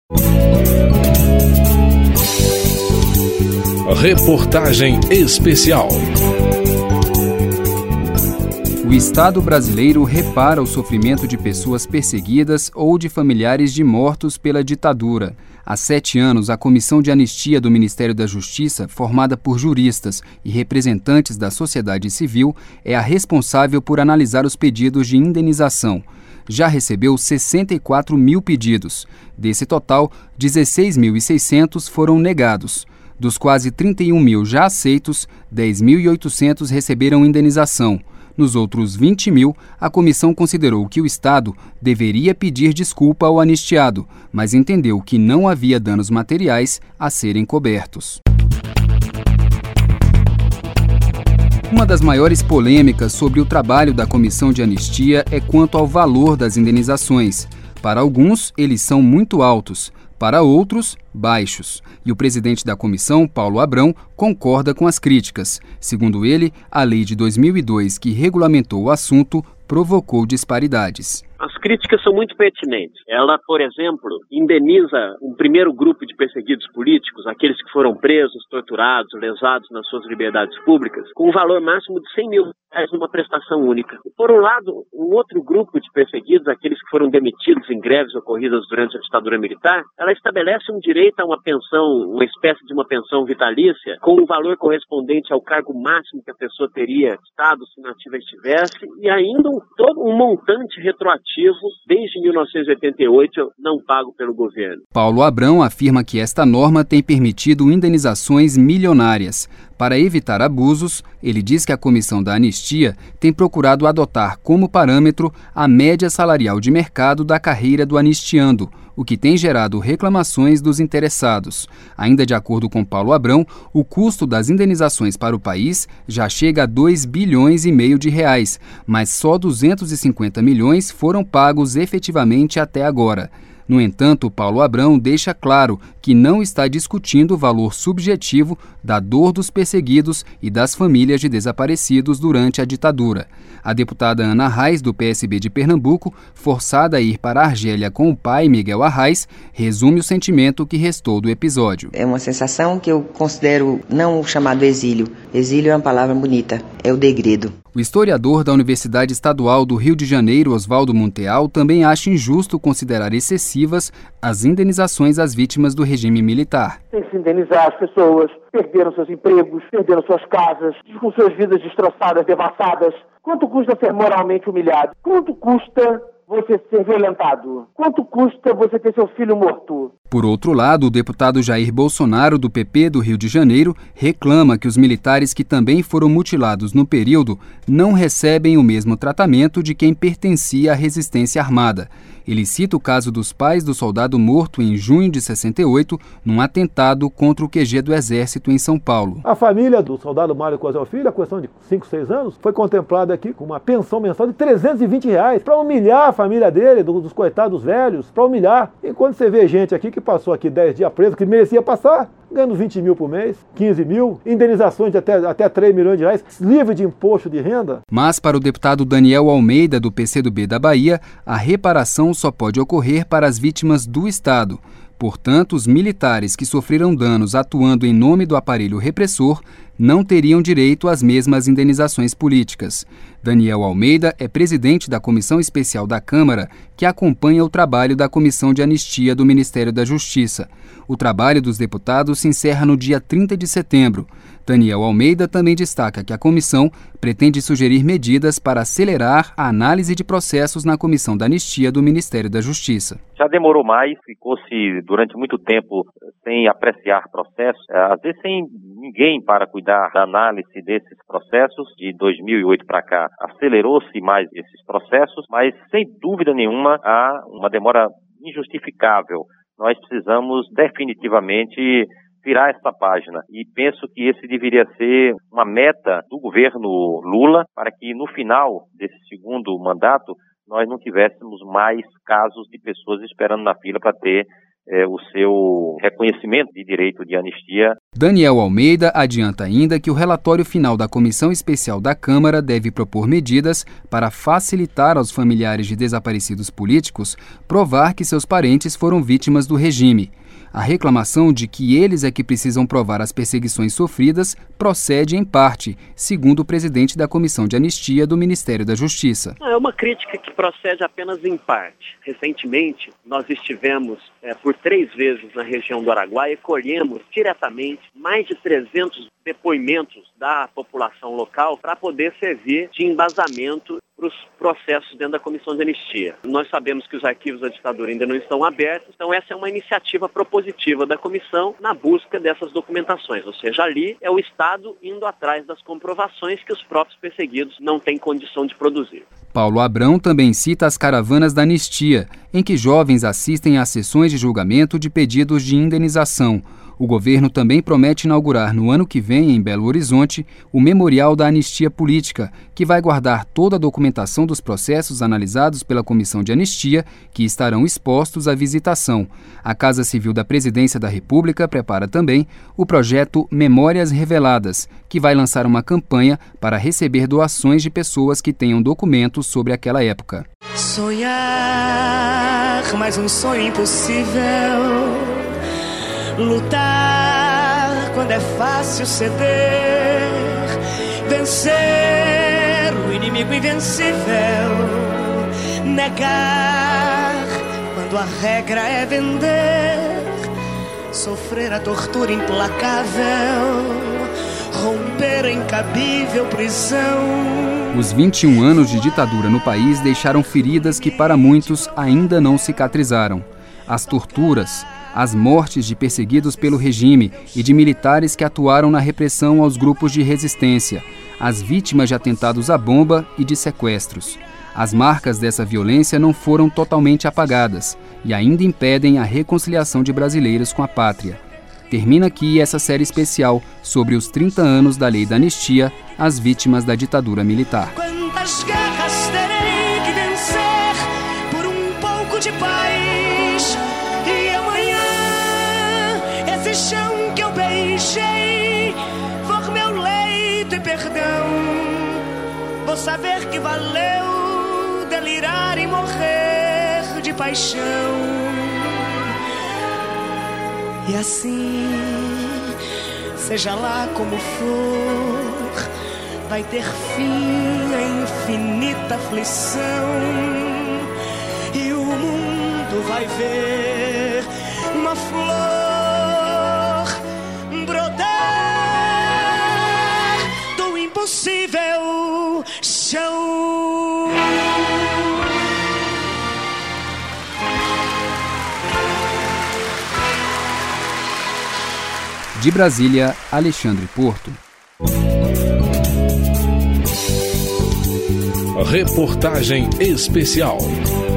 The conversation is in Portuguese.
Reportagem especial. O Estado brasileiro repara o sofrimento de pessoas perseguidas ou de familiares de mortos pela ditadura. Há 7 anos, a Comissão de Anistia do Ministério da Justiça, formada por juristas e representantes da sociedade civil, é a responsável por analisar os pedidos de indenização. Já recebeu 64 mil pedidos. Desse total, 16.600 foram negados. Dos quase 31 mil já aceitos, 10.800 receberam indenização. Nos outros 20 mil, a comissão considerou que o Estado deveria pedir desculpa ao anistiado, mas entendeu que não havia danos materiais a serem cobertos. Uma das maiores polêmicas sobre o trabalho da Comissão de Anistia é quanto ao valor das indenizações. Para alguns, eles são muito altos, para outros, baixos. E o presidente da comissão, Paulo Abrão, concorda com as críticas. Segundo ele, a lei de 2002, que regulamentou o assunto, provocou disparidades. As críticas são muito pertinentes. Ela, por exemplo, indeniza um primeiro grupo de perseguidos políticos, aqueles que foram presos, torturados, lesados nas suas liberdades públicas, com um valor máximo de 100 mil reais numa prestação única. E, por um lado, um outro grupo de perseguidos, aqueles que foram demitidos em greves ocorridas durante a ditadura militar, ela estabelece um direito a uma pensão, uma espécie de uma pensão vitalícia, com um valor correspondente ao cargo máximo que a pessoa teria estado se nativa estivesse, e ainda todo um montante retroativo desde 1988 não pago pelo governo. Paulo Abrão afirma que esta norma tem permitido indenizações milionárias. Para evitar abusos, ele diz que a Comissão da Anistia tem procurado adotar como parâmetro a média salarial de mercado da carreira do anistiando, o que tem gerado reclamações dos interessados. Ainda de acordo com Paulo Abrão, o custo das indenizações para o país já chega a 2,5 bilhões de reais, mas só 250 milhões foram pagos efetivamente até agora. No entanto, Paulo Abrão deixa claro que não está discutindo o valor subjetivo da dor dos perseguidos e das famílias de desaparecidos durante a ditadura. A deputada Ana Arraes, do PSB de Pernambuco, forçada a ir para a Argélia com o pai, Miguel Arraes, resume o sentimento que restou do episódio. É uma sensação que eu considero não o chamado exílio. Exílio é uma palavra bonita, é o degredo. O historiador da Universidade Estadual do Rio de Janeiro, Oswaldo Monteal, também acha injusto considerar excessivas as indenizações às vítimas do regime militar. Tem que se indenizar as pessoas, perderam seus empregos, perderam suas casas, com suas vidas destroçadas, devassadas. Quanto custa ser moralmente humilhado? Quanto custa você ser violentado? Quanto custa você ter seu filho morto? Por outro lado, o deputado Jair Bolsonaro, do PP do Rio de Janeiro, reclama que os militares que também foram mutilados no período não recebem o mesmo tratamento de quem pertencia à resistência armada. Ele cita o caso dos pais do soldado morto em junho de 68, num atentado contra o QG do Exército em São Paulo. A família do soldado Mário Cosel Filho, a questão de 5, 6 anos, foi contemplada aqui com uma pensão mensal de R$320 para humilhar a família dele, dos coitados velhos, para humilhar. Enquanto você vê gente aqui que passou aqui 10 dias preso, que merecia passar, ganhando 20 mil por mês, 15 mil, indenizações de até 3 milhões de reais, livre de imposto de renda. Mas para o deputado Daniel Almeida, do PCdoB da Bahia, a reparação só pode ocorrer para as vítimas do Estado. Portanto, os militares que sofreram danos atuando em nome do aparelho repressor não teriam direito às mesmas indenizações políticas. Daniel Almeida é presidente da Comissão Especial da Câmara, que acompanha o trabalho da Comissão de Anistia do Ministério da Justiça. O trabalho dos deputados se encerra no dia 30 de setembro. Daniel Almeida também destaca que a comissão pretende sugerir medidas para acelerar a análise de processos na Comissão da Anistia do Ministério da Justiça. Já demorou mais, ficou-se durante muito tempo sem apreciar processos, às vezes sem ninguém para cuidar da análise desses processos. De 2008 para cá, acelerou-se mais esses processos, mas sem dúvida nenhuma há uma demora injustificável. Nós precisamos definitivamente virar essa página e penso que esse deveria ser uma meta do governo Lula para que no final desse segundo mandato nós não tivéssemos mais casos de pessoas esperando na fila para ter o seu reconhecimento de direito de anistia. Daniel Almeida adianta ainda que o relatório final da Comissão Especial da Câmara deve propor medidas para facilitar aos familiares de desaparecidos políticos provar que seus parentes foram vítimas do regime. A reclamação de que eles é que precisam provar as perseguições sofridas procede em parte, segundo o presidente da Comissão de Anistia do Ministério da Justiça. É uma crítica que procede apenas em parte. Recentemente, nós estivemos por 3 vezes na região do Araguaia e colhemos diretamente mais de 300 depoimentos da população local para poder servir de embasamento para os processos dentro da Comissão de Anistia. Nós sabemos que os arquivos da ditadura ainda não estão abertos, então essa é uma iniciativa propositiva da comissão na busca dessas documentações, ou seja, ali é o Estado indo atrás das comprovações que os próprios perseguidos não têm condição de produzir. Paulo Abrão também cita as caravanas da anistia, em que jovens assistem às sessões de julgamento de pedidos de indenização. O governo também promete inaugurar no ano que vem, em Belo Horizonte, o Memorial da Anistia Política, que vai guardar toda a documentação dos processos analisados pela Comissão de Anistia, que estarão expostos à visitação. A Casa Civil da Presidência da República prepara também o projeto Memórias Reveladas, que vai lançar uma campanha para receber doações de pessoas que tenham documentos sobre aquela época. Sonhar, mas um sonho impossível. Lutar quando é fácil ceder, vencer o inimigo invencível, negar quando a regra é vender, sofrer a tortura implacável, romper a incabível prisão. Os 21 anos de ditadura no país deixaram feridas que para muitos ainda não cicatrizaram. As torturas, as mortes de perseguidos pelo regime e de militares que atuaram na repressão aos grupos de resistência, as vítimas de atentados à bomba e de sequestros. As marcas dessa violência não foram totalmente apagadas e ainda impedem a reconciliação de brasileiros com a pátria. Termina aqui essa série especial sobre os 30 anos da Lei da Anistia às vítimas da ditadura militar. Quantas guerras terei que vencer por um pouco de paz? E amanhã esse chão que eu beijei for meu leito e perdão. Vou saber que valeu delirar e morrer de paixão. E assim, seja lá como for, vai ter fim a infinita aflição. E o mundo vai ver uma flor brotar do impossível chão. De Brasília, Alexandre Porto. Reportagem especial.